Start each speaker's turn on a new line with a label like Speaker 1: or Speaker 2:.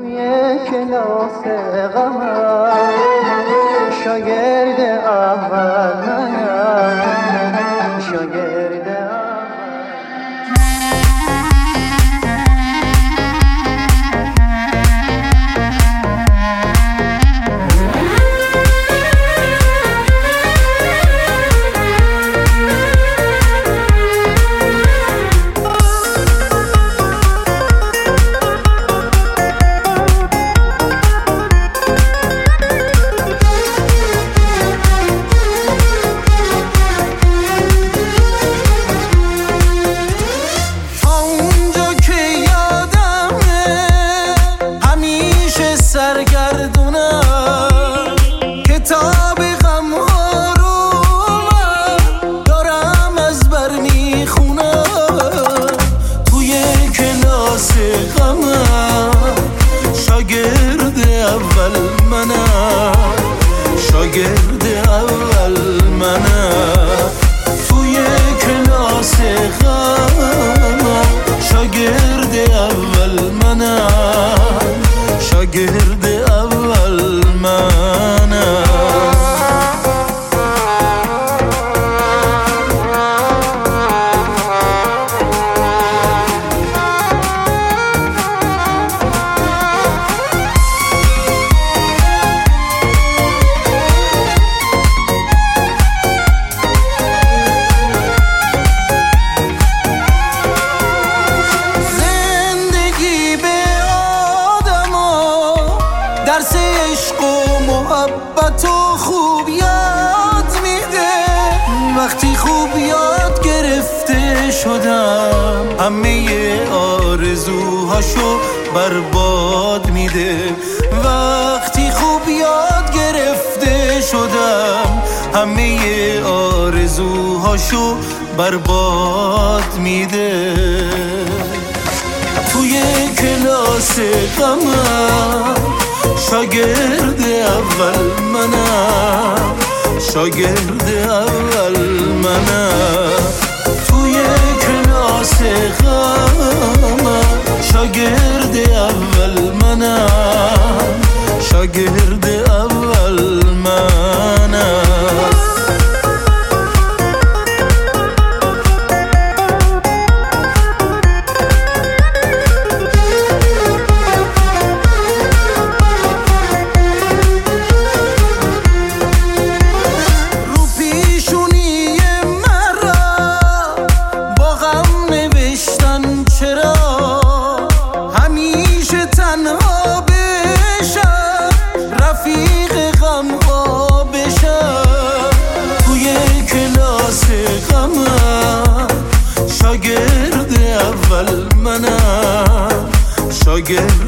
Speaker 1: توی کلاس غمم شاگرد اول منم، شاگرد سرگردونم کتاب غم ها رو من دارم از بر میخونم. توی کلاس غمم شاگرد اول منم، شاگرد اول منم. توی کلاس غمم شاگرد اول منم، شاگرد اول منم. درس عشق و محبت و خوب یاد میده. وقتی خوب یاد گرفته شدم همه آرزوهاشو برباد میده. وقتی خوب یاد گرفته شدم همه آرزوهاشو برباد میده. توی کلاس غمم شاگرد اول منم، شاگرد اول منم. توی کلاس غمم شاگرد اول منم، شاگرد اول منم. شاگرد اول منم، شاگرد